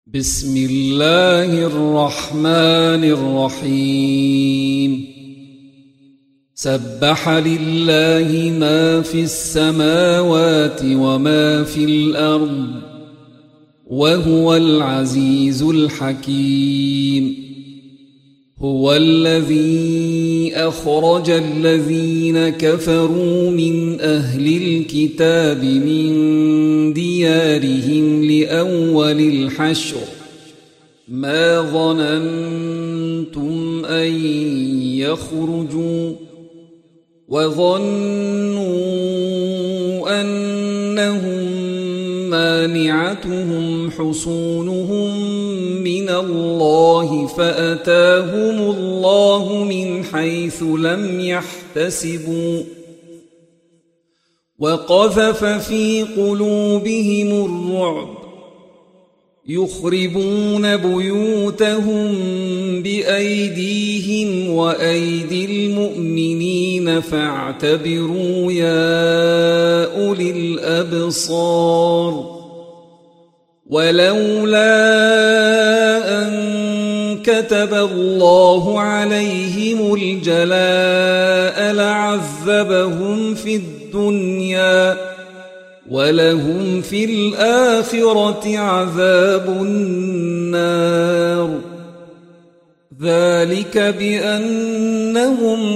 بسم الله الرحمن الرحيم سبح لله ما في السماوات وما في الأرض وهو العزيز الحكيم هو الذي أخرج الذين كفروا من أهل الكتاب من ديارهم لأول الحشر ما ظننتم أن يخرجوا وظنوا أنهم مانعتهم حصونهم من الله فأتاهم الله من حيث لم يحتسبوا وقذف في قلوبهم الرعب يخربون بيوتهم بأيديهم وأيدي المؤمنين فاعتبروا يا أولي الأبصار ولولا أن كتب الله عليهم الجلاء لعذبهم في الدنيا ولهم في الآخرة عذاب النار ذلك بأنهم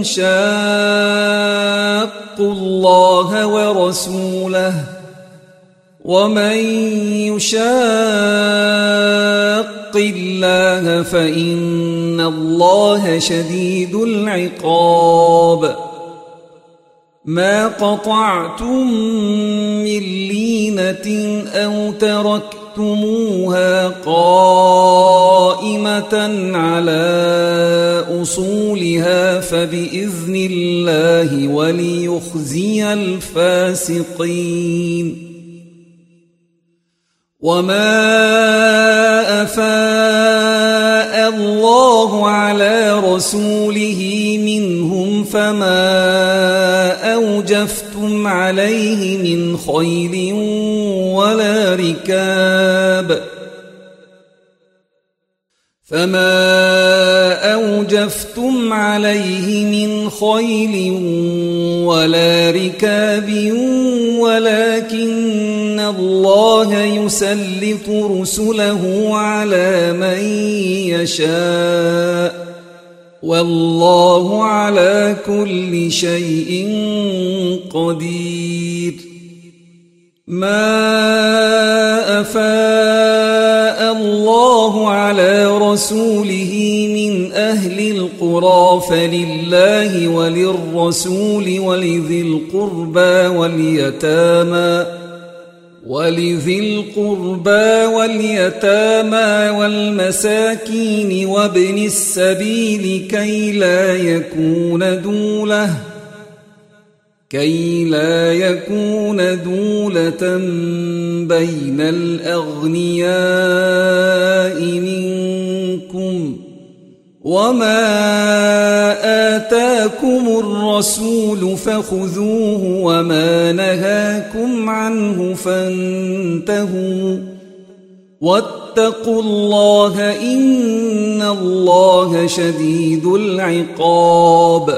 شاقوا الله ورسوله ومن يشاق الله فإن الله شديد العقاب ما قطعتم من لينة أو تركتموها قائمة على أصولها فبإذن الله وليخزي الفاسقين وما أفاء الله على رسوله منهم فما أوجفتم عليه من خيل ولا ركاب ولكن الله يسلط رسله على من يشاء والله على كل شيء قدير ما أفاء الله على رسوله من أهل القرى فلله وللرسول ولذي القربى واليتامى والمساكين وابن السبيل كي لا يكون دولة بين الأغنياء منكم وما آتاكم الرسول فخذوه وما نهاكم عنه فانتهوا واتقوا الله إن الله شديد العقاب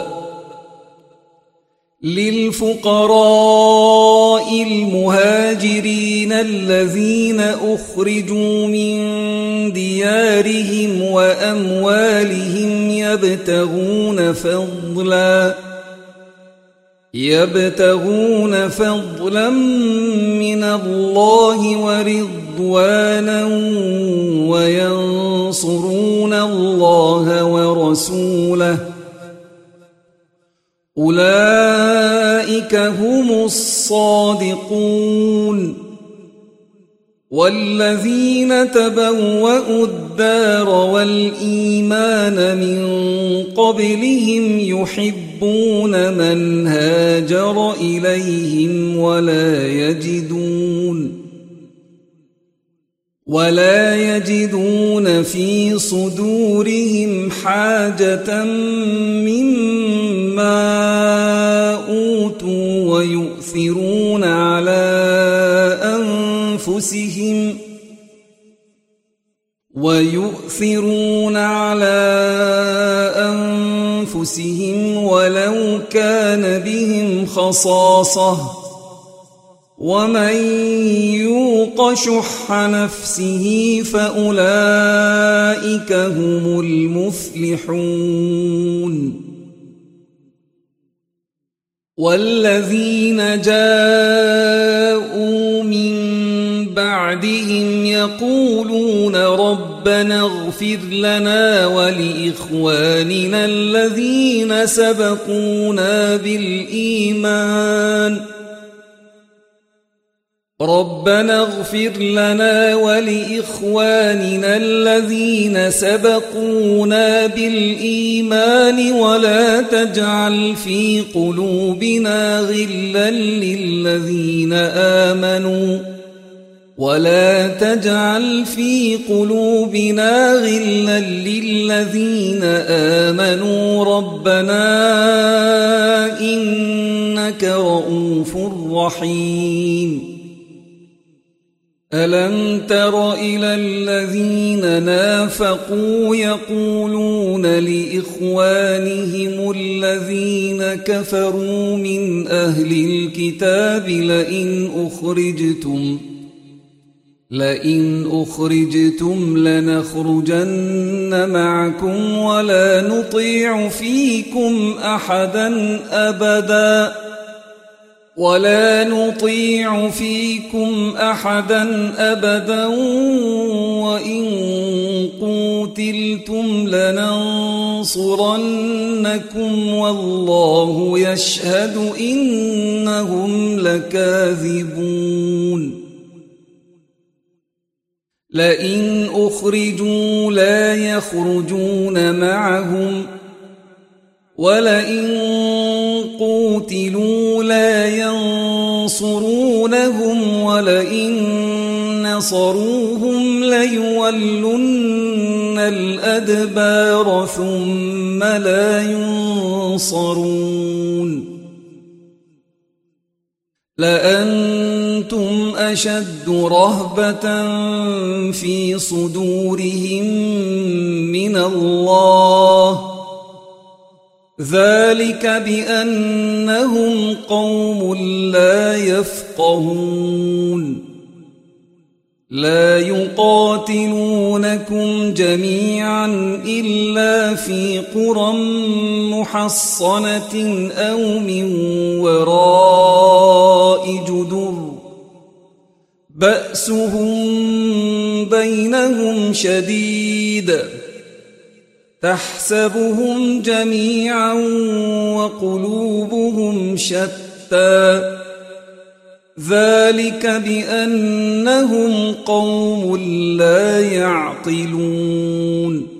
للفقراء المهاجرين الذين أخرجوا من ديارهم وأموالهم يبتغون فضلا من الله ورضوانا وينصرون الله ورسوله أولئك هم الصادقون والذين تبوأوا الدار والإيمان من قبلهم يحبون من هاجر إليهم ولا يجدون في صدورهم حاجة مما أوتوا ويؤثرون على أنفسهم ويؤثرون على أنفسهم ولو كان بهم خصاصة ومن يوق شح نفسه فأولئك هم المفلحون والذين جاءوا من بعدهم يقولون ربنا اغفر لنا ولإخواننا الذين سبقونا بالإيمان ربنا اغفر لنا ولإخواننا الذين سبقونا بالإيمان ولا تجعل في قلوبنا غلا للذين آمنوا ربنا إنك رؤوف رحيم ألم تر إلى الذين نافقوا يقولون لإخوانهم الذين كفروا من أهل الكتاب لئن أخرجتم لنخرجن معكم ولا نطيع فيكم أحدا أبدا وإن قوتلتم لننصرنكم والله يشهد إنهم لكاذبون لئن أخرجوا لا يخرجون معهم ولئن قوتلوا لا ينصرونهم ولئن نصروهم ليولن الأدبار ثم لا ينصرون لأنتم أشد رهبة في صدورهم من الله ذلك بأنهم قوم لا يفقهون لا يقاتلونكم جميعا إلا في قرى محصنة أو من وراء جدر بأسهم بينهم شديد تحسبهم جميعا وقلوبهم شتى ذلك بأنهم قوم لا يعقلون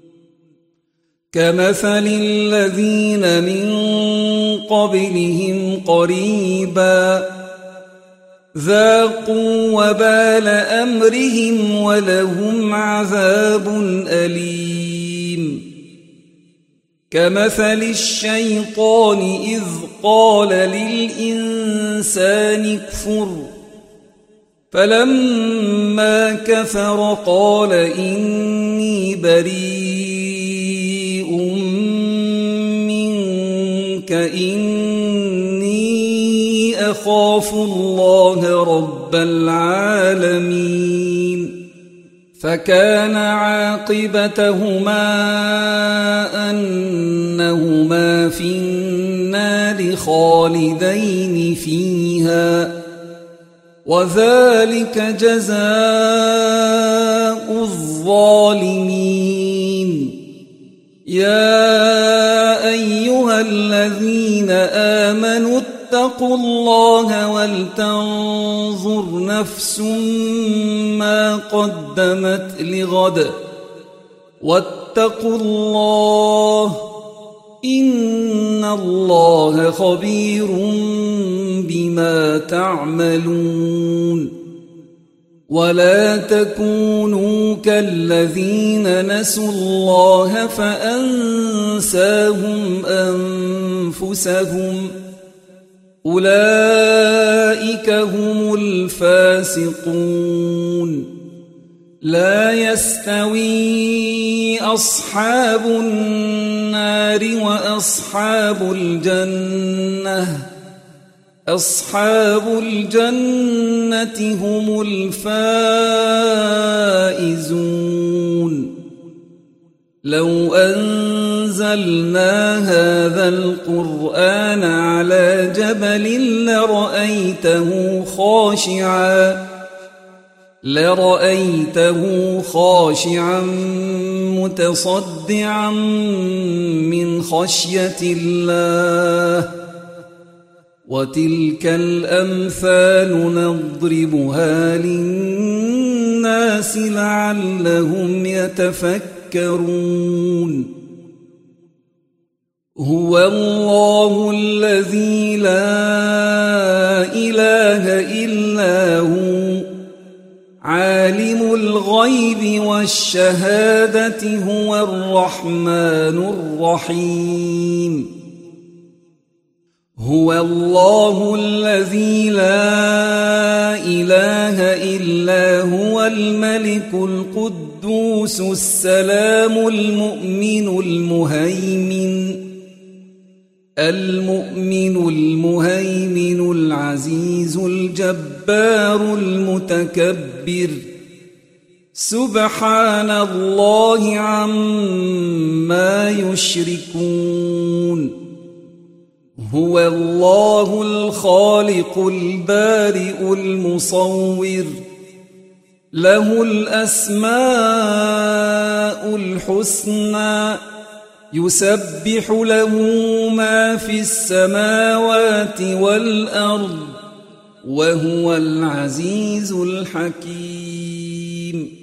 كمثل الذين من قبلهم قريبا ذاقوا وبال أمرهم ولهم عذاب أليم كمثل الشيطان إذ قال للإنسان اكفر فلما كفر قال إني بريء منك إني أخاف الله رب العالمين فكان عاقبتهما أنهما في النار خالدين فيها وذلك جزاء الظالمين يا أيها الذين آمنوا اتقوا الله ولتنظر نفس ما قدمت لغد واتقوا الله إن الله خبير بما تعملون ولا تكونوا كالذين نسوا الله فأنساهم أنفسهم أولئك هم الفاسقون لا يستوي أصحاب النار وأصحاب الجنة أصحاب الجنة هم الفائزون لو أنزلنا هذا القرآن على جبل لرأيته خاشعا متصدعا من خشية الله وتلك الأمثال نضربها للناس لعلهم يتفكرون هو الله الذي لا إله إلا هو عالم الغيب والشهادة هو الرحمن الرحيم هو الله الذي لا إله إلا هو الملك القدوس السلام المؤمن المهيمن العزيز الجبار المتكبر سبحان الله عما يشركون هو الله الخالق البارئ المصور له الأسماء الحسنى يسبح له ما في السماوات والأرض وهو العزيز الحكيم